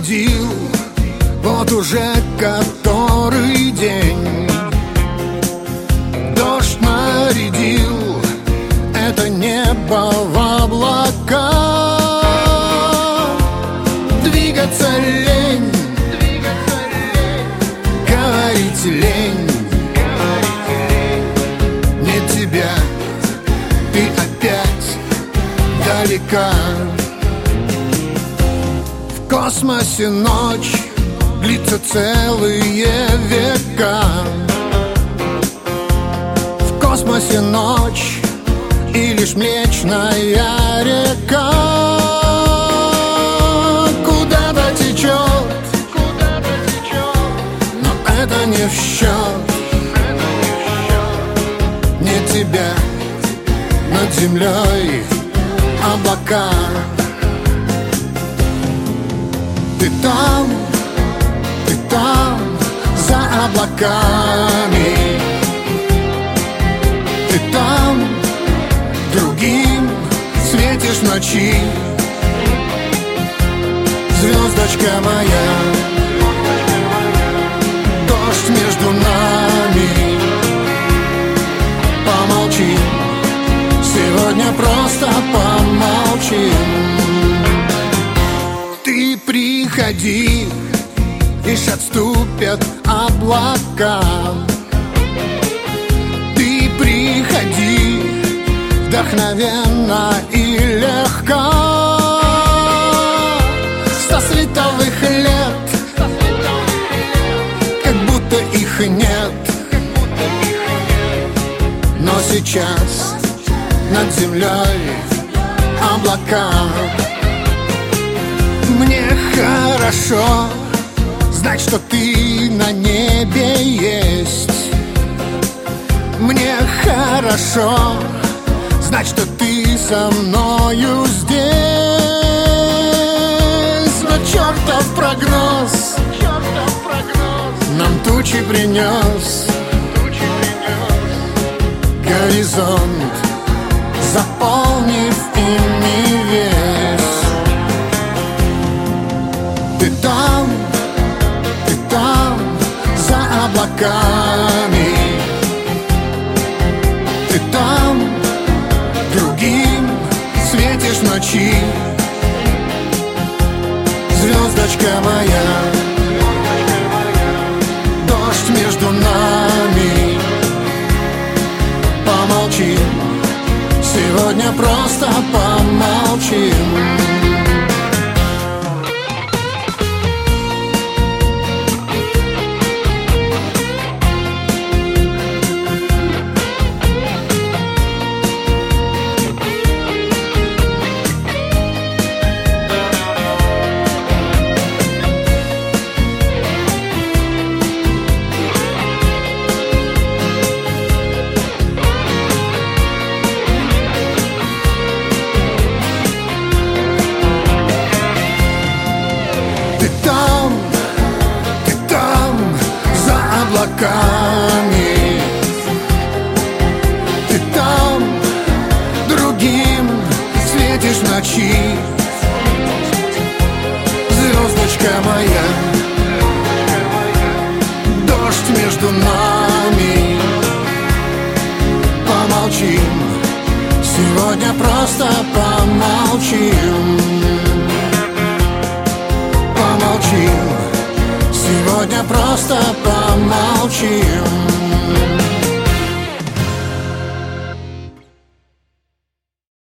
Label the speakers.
Speaker 1: нарядил, вот уже который день. Дождь нарядил это небо в облака. Двигаться лень, говорить лень. Нет тебя, ты опять далека. В космосе ночь длится целые века. В космосе ночь и лишь Млечная река куда-то течет, но это не в счет. Нет тебя, над землей облака. Ты там, за облаками. Ты там, другим светишь в ночи. Звездочка моя, дождь между нами. Помолчи, сегодня просто помолчим. Ты приходи, лишь отступят облака. Ты приходи, вдохновенно и легко. 100 световых лет, как будто их нет. Но сейчас над землей облака. Мне хорошо знать, что ты на небе есть. Мне хорошо знать, что ты со мною здесь. Но чертов прогноз нам тучи принес. Горизонт, заполнив ими весь. Ты там, за облаками. Ты там, другим светишь в ночи. Звездочка моя, дождь между нами. Помолчи, сегодня просто помолчим. Ты там, другим светишь в ночи. Звездочка моя, дождь между нами. Помолчим, сегодня просто помолчим. Помолчим, сегодня просто помолчим.